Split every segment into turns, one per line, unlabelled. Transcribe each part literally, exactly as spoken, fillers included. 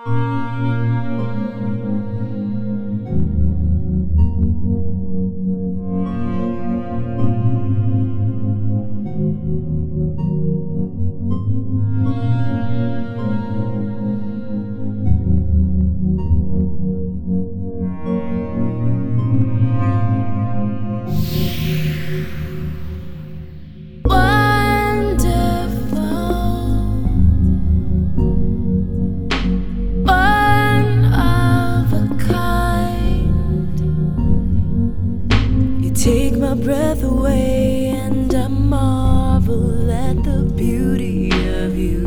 Take my breath away, and I marvel at the beauty of you.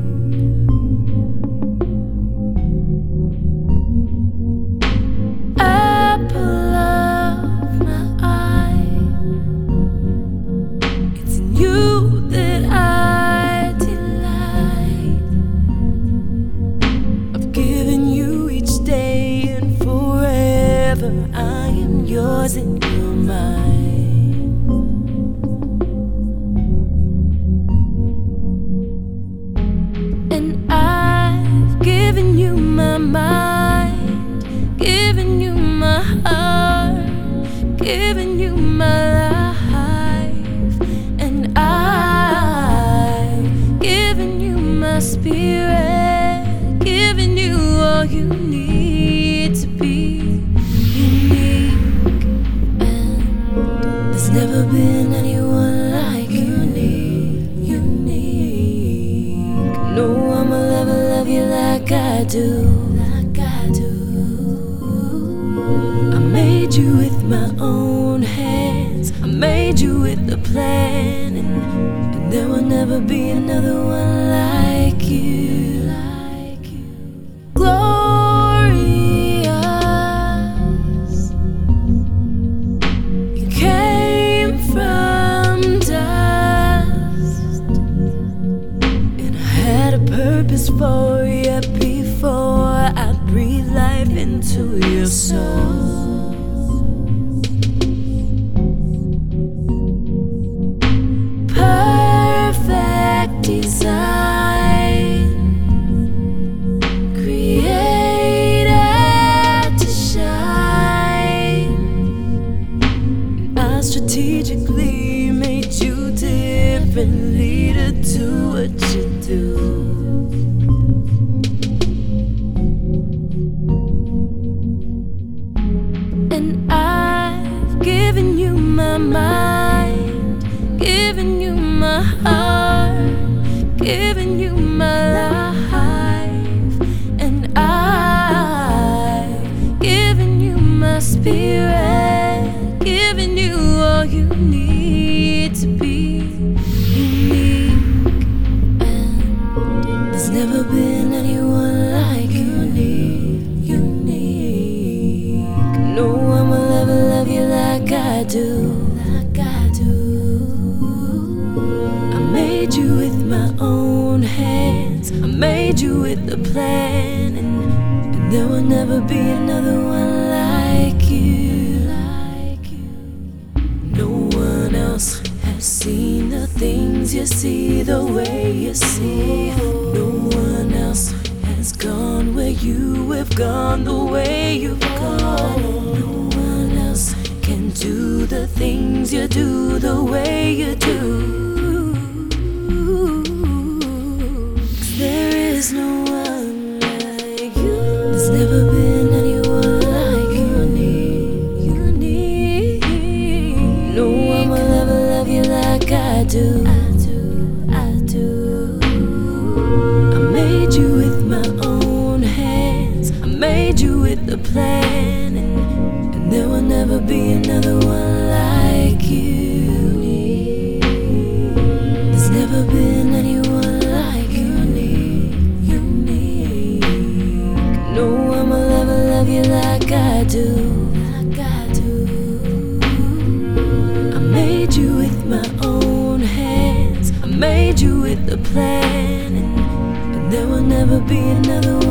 Apple of my eye, it's in you that I delight. I've given you each day, and forever I am yours and you're mine. And I've given you my mind, given you my heart, given you my life. And I've given you my spirit, given you all you need to be unique. There's never been anyone like you, unique, unique. No one will ever love you like I do, like I do. I made you with my own hands, I made you with a plan, and, and there will never be another one like you, like you. Glorious, you came from dust, and I had a purpose for you before I breathed life into your soul. Perfect design, created to shine. I strategically made you differently to do what you do. And I've given you my mind, given you my heart, given you my life. And I've given you my spirit, given you all you need to be unique. And there's never been anyone like you, unique, unique. No one will ever love you like I do, like I do. I made you with my own hands, I made you with a plan, and, and there will never be another one like you, like you. No one else has seen the things you see the way you see. No one else has gone where you have gone the way you've gone. No one else can do the things you do the way you do. 'Cause there is no one like you. There's never been anyone like you, unique, unique. No one will ever love you like I do, I do, I do. I made you with my own hands, I made you with a plan, and, and there will never be another one like you. There's never been anyone like you, unique, unique. No one will ever love you like I do, like I do. I made you with my own hands, I made you with a plan, and, and there will never be another one